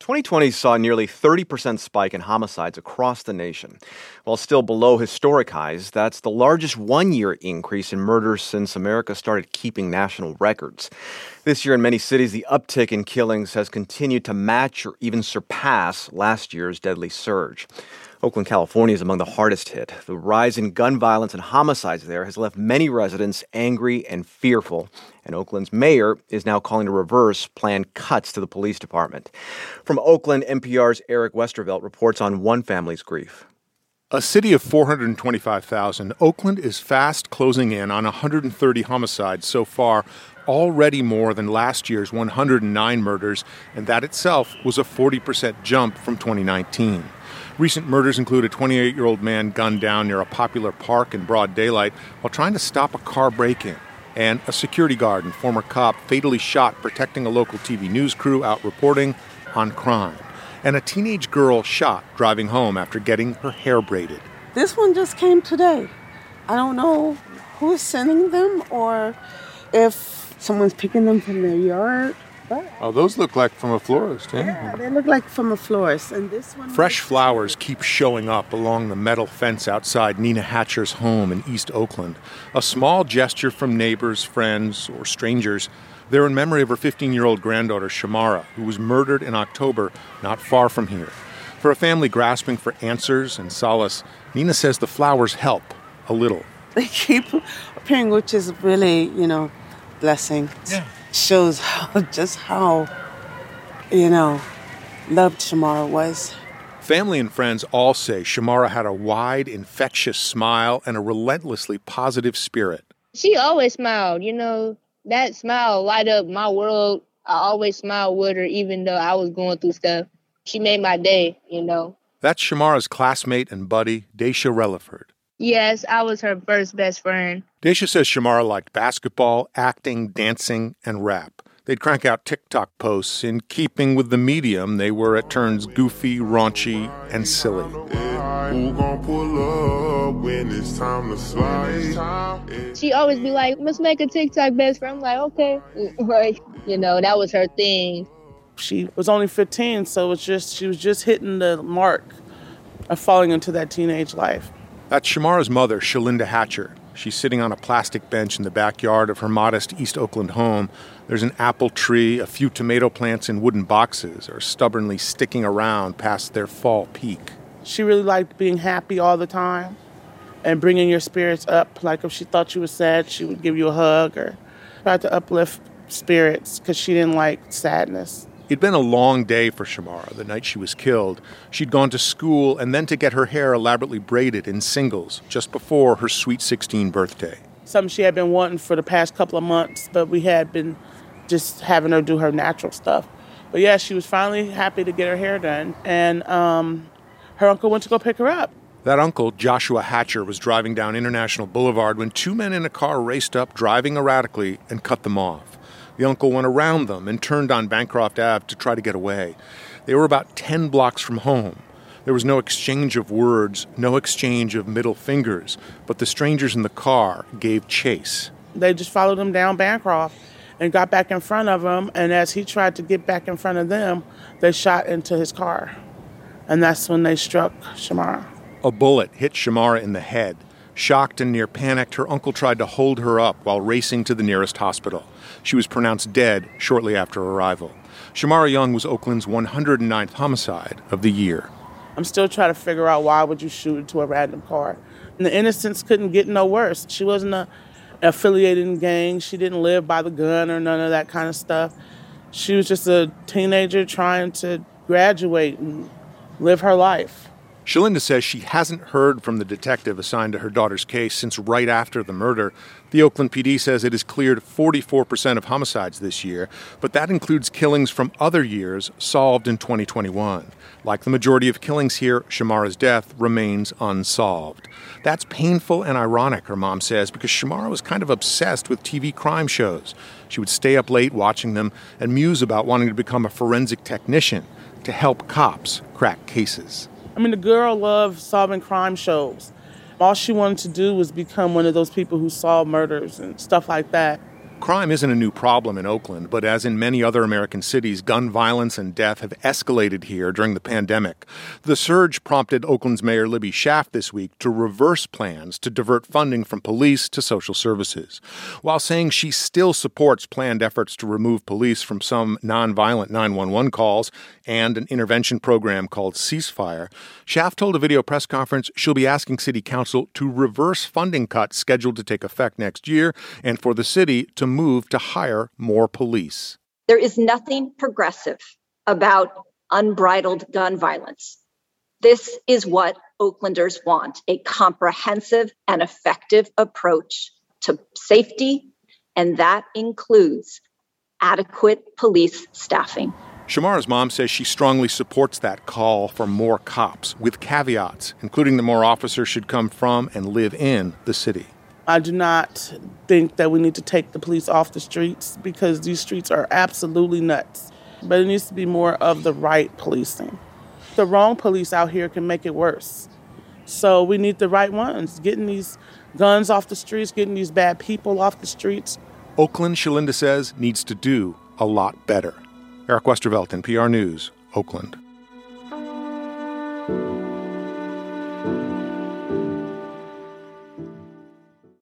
2020 saw a nearly 30% spike in homicides across the nation. While still below historic highs, that's the largest one-year increase in murders since America started keeping national records. This year in many cities, the uptick in killings has continued to match or even surpass last year's deadly surge. Oakland, California is among the hardest hit. The rise in gun violence and homicides there has left many residents angry and fearful. And Oakland's mayor is now calling to reverse planned cuts to the police department. From Oakland, NPR's Eric Westervelt reports on one family's grief. A city of 425,000, Oakland is fast closing in on 130 homicides so far, already more than last year's 109 murders, and that itself was a 40% jump from 2019. Recent murders include a 28-year-old man gunned down near a popular park in broad daylight while trying to stop a car break-in, and a security guard and former cop fatally shot protecting a local TV news crew out reporting on crime, and a teenage girl shot driving home after getting her hair braided. This one just came today. I don't know who's sending them or if someone's picking them from their yard. Oh, those look like from a florist, Yeah, they look like from a florist. And this one. Fresh flowers keep showing up along the metal fence outside Nina Hatcher's home in East Oakland. A small gesture from neighbors, friends, or strangers. They're in memory of her 15-year-old granddaughter, Shamara, who was murdered in October not far from here. For a family grasping for answers and solace, Nina says the flowers help a little. They keep appearing, which is really, blessing. Yeah. Shows how loved Shamara was. Family and friends all say Shamara had a wide, infectious smile and a relentlessly positive spirit. She always smiled, that smile light up my world. I always smiled with her, even though I was going through stuff. She made my day, That's Shamara's classmate and buddy, Daisha Relaford. Yes, I was her first best friend. Daisha says Shamara liked basketball, acting, dancing, and rap. They'd crank out TikTok posts in keeping with the medium. They were at turns goofy, raunchy, and silly. Who gon' pull up when it's time to slide? She always be like, let's make a TikTok best friend. I'm like, okay. That was her thing. She was only 15, so she was just hitting the mark of falling into that teenage life. That's Shamara's mother, Shalinda Hatcher. She's sitting on a plastic bench in the backyard of her modest East Oakland home. There's an apple tree, a few tomato plants in wooden boxes are stubbornly sticking around past their fall peak. She really liked being happy all the time and bringing your spirits up. Like if she thought you were sad, she would give you a hug or try to uplift spirits because she didn't like sadness. It'd been a long day for Shamara the night she was killed. She'd gone to school and then to get her hair elaborately braided in singles just before her sweet 16 birthday. Something she had been wanting for the past couple of months, but we had been just having her do her natural stuff. But yeah, she was finally happy to get her hair done, and her uncle went to go pick her up. That uncle, Joshua Hatcher, was driving down International Boulevard when two men in a car raced up, driving erratically, and cut them off. The uncle went around them and turned on Bancroft Ave to try to get away. They were about 10 blocks from home. There was no exchange of words, no exchange of middle fingers, but the strangers in the car gave chase. They just followed him down Bancroft and got back in front of him, and as he tried to get back in front of them, they shot into his car. And that's when they struck Shamara. A bullet hit Shamara in the head. Shocked and near panicked, her uncle tried to hold her up while racing to the nearest hospital. She was pronounced dead shortly after arrival. Shamara Young was Oakland's 109th homicide of the year. I'm still trying to figure out why would you shoot into a random car. And the innocence couldn't get no worse. She wasn't affiliated in gangs. She didn't live by the gun or none of that kind of stuff. She was just a teenager trying to graduate and live her life. Shalinda says she hasn't heard from the detective assigned to her daughter's case since right after the murder. The Oakland PD says it has cleared 44% of homicides this year, but that includes killings from other years solved in 2021. Like the majority of killings here, Shamara's death remains unsolved. That's painful and ironic, her mom says, because Shamara was kind of obsessed with TV crime shows. She would stay up late watching them and muse about wanting to become a forensic technician to help cops crack cases. The girl loved solving crime shows. All she wanted to do was become one of those people who solve murders and stuff like that. Crime isn't a new problem in Oakland, but as in many other American cities, gun violence and death have escalated here during the pandemic. The surge prompted Oakland's Mayor Libby Schaaf this week to reverse plans to divert funding from police to social services. While saying she still supports planned efforts to remove police from some nonviolent 911 calls and an intervention program called Ceasefire, Schaaf told a video press conference she'll be asking City Council to reverse funding cuts scheduled to take effect next year and for the city to move to hire more police. There is nothing progressive about unbridled gun violence. This is what Oaklanders want, a comprehensive and effective approach to safety, and that includes adequate police staffing. Shamara's mom says she strongly supports that call for more cops, with caveats, including that more officers should come from and live in the city. I do not think that we need to take the police off the streets because these streets are absolutely nuts. But it needs to be more of the right policing. The wrong police out here can make it worse. So we need the right ones, getting these guns off the streets, getting these bad people off the streets. Oakland, Shalinda says, needs to do a lot better. Eric Westervelt, NPR News, Oakland.